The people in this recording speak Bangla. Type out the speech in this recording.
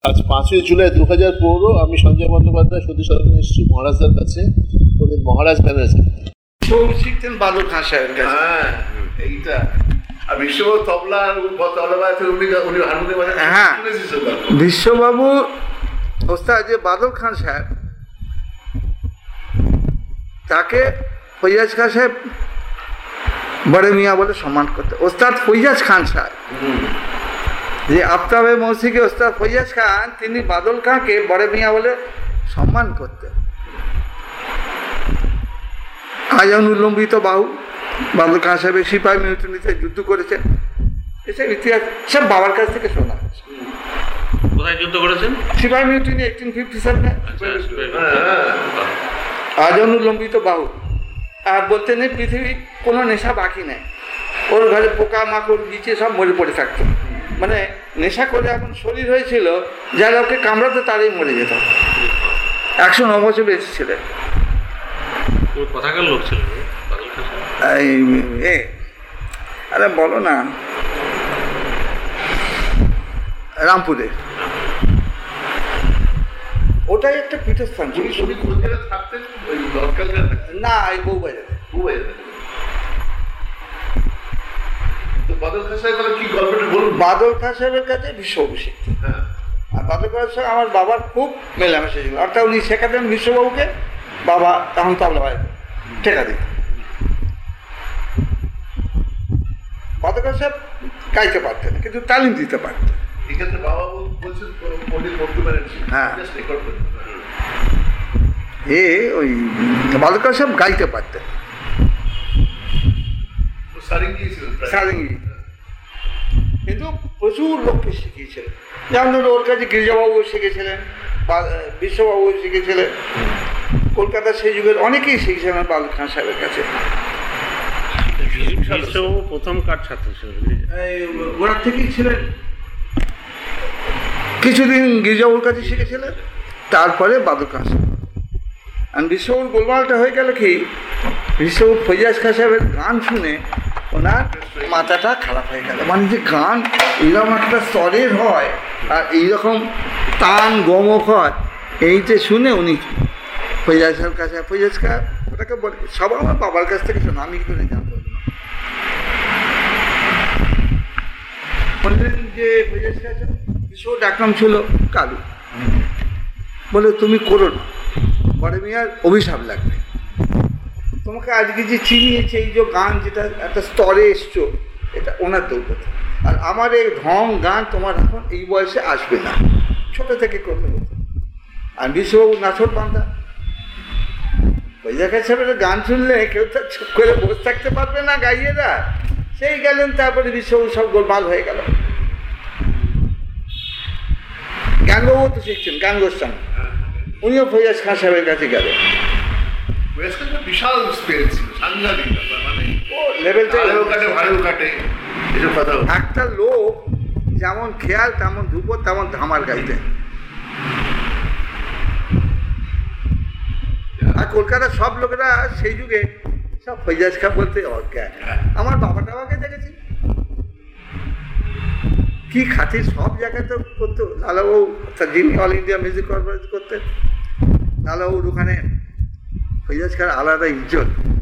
আজ 5ই জুলাই 2015 আমি সঞ্জয় বন্দ্যোপাধ্যায় সতীশ সরকার এসেছি মহারাজদের কাছে, ওদের মহারাজ ব্যানার্জি শিখতেন বাদল খান সাহেবের কাছে। হ্যাঁ এইটা আর বিশ্ববাবু তবলা উনি হারমোনিয়াম বাজান। হ্যাঁ, বিশ্ববাবু ওস্তাদ যে বাদল খান সাহেব, তাকে ফৈয়াজ খান সাহেব বড়ে মিয়া বলে সম্মান করতে। ওস্তাদ ফৈয়াজ খান সাহেব যে আফতাবে মৌসিকে ওস্তাদ ফৈয়াজ খান, তিনি বাদল খানকে বড়ে মিয়া বলে সম্মান করতেন। আজন উল্লম্বিত বাহু বাদল খান সাহেবের সিপাহী মিউটিনিতে যুদ্ধ করেছেন, এসব ইতিহাস সব বাবার কাছ থেকে শোনা। কোথায় যুদ্ধ করেছেন? সিপাহী মিউটিনি 1857 আজন উল্লম্বিত বাহু। আর বলতে নেই পৃথিবী কোনো নেশা বাকি নেই, ওর ঘরে পোকা মাকড় নিচে সব মরে পড়ে থাকতো। মানে নেশা করে এখন শরীর হয়েছিল, যারা ওকে কামড়াতে তারই মরে যেত। 109 বছর বেঁচে ছিলেন। কোথাকার লোক ছিলেন? আরে বলো না, রামপুরে। ওটাই একটা পীঠস্থান ছিল। থাকতেন না, এই বউবাজারে। বাদল খান সাহেব কি গল্পটা বলুন। বাদল খান সাহেবের কাছে বিশ্ববাবু শিখতেন। হ্যাঁ, আর বাদল খান সাহেব আমার বাবার খুব মেলামেশা ছিল। অর্থাৎ উনি শেখাতেন বিশ্ববাবুকে, বাবা তখন তবলা বাজাতেন, ঠেকা দিত। বাদল খান সাহেব গাইতে পারতেন কিন্তু তালিম দিতে পারতেন। এক্ষেত্রে বাবা বলছেন পণ্ডিত মন্টু ব্যানার্জি। হ্যাঁ, রেকর্ড করতেন। ওই বাদল খান সাহেব গাইতে পারতেন। সারেঙ্গি কিন্তু প্রচুর লোককে শিখিয়েছিলেন। যেমন ওর কাছে গিরিজাবাবু শিখেছিলেন, বিশ্ববাবু শিখেছিলেন, কলকাতার সেই যুগের অনেকেই শিখেছিলেন বাদল খান সাহেবের কাছে। বিশ্ববাবু প্রথম কার ছাত্র ছিলেন? গোড়ার থেকেই ছিলেন। কিছুদিন গিরিজাবাবুর কাছে শিখেছিলেন, তারপরে বাদল খান সাহেব। আর বিশ্ববাবুর গোলমালটা হয়ে গেল কি, বিশ্ববাবু ফৈয়াজ খান সাহেবের গান শুনে ওনার মাথাটা খারাপ হয়ে গেল। মানে যে গান এইরকম একটা স্তরের হয় আর এইরকম টান গমক হয়, এইটা শুনে উনি ফৈয়াজের কাছে, ফৈয়াজ খান ওটাকে বলে সব আমার বাবার কাছ থেকে শোনো, আমি করে জানবো। বললেন যে ফৈয়াজ খান বিশ্ব ডাকনাম ছিল কালু, বলে তুমি করো না, বড় মিয়ার অভিশাপ লাগবে। তোমাকে আজকে যে চিনিয়েছে এই যে গান, যেটা একটা স্তরে এসছো, এটা ওনার দৌলতে। আর আমার এই ঢং গান তোমার এখন এই বয়সে আসবে না, ছোট থেকে করতে হতো। আর বিশ্ববাবু নাচর বান্ধা, ফৈয়াজ খান সাহেবের গান শুনলে কেউ তো চুপ করে বসে থাকতে পারবে না গাইয়েরা। সেই গেলেন, তারপরে বিশ্ববাবু সব গোলমাল হয়ে গেল। গানবাবু তো শিখছেন, গান গোস্বামী, উনিও ফৈয়াজ খান সাহেবের কাছে গেলেন। বিশাল স্পেস ছিল, সাংঘাতিক ব্যাপার। মানে ও লেভেলটা ভাড়েও কাটে এসব কথা। একটা লোক যেমন খেয়াল তেমন ধুপো তেমন ধামার গাইতেন। আর কলকাতার সব লোকেরা সেই যুগে সব ফৈয়াজ খান বলতে অজ্ঞান। আমার বাবা টাবাকে দেখেছি কি খাতির, সব জায়গায় তো করতো। লালাবাবু যিনি অল ইন্ডিয়া মিউজিক কর্পোরেশন করতেন, লালাবাবুর ওখানে ফৈয়াজ খান আলাদা ইজ্জত।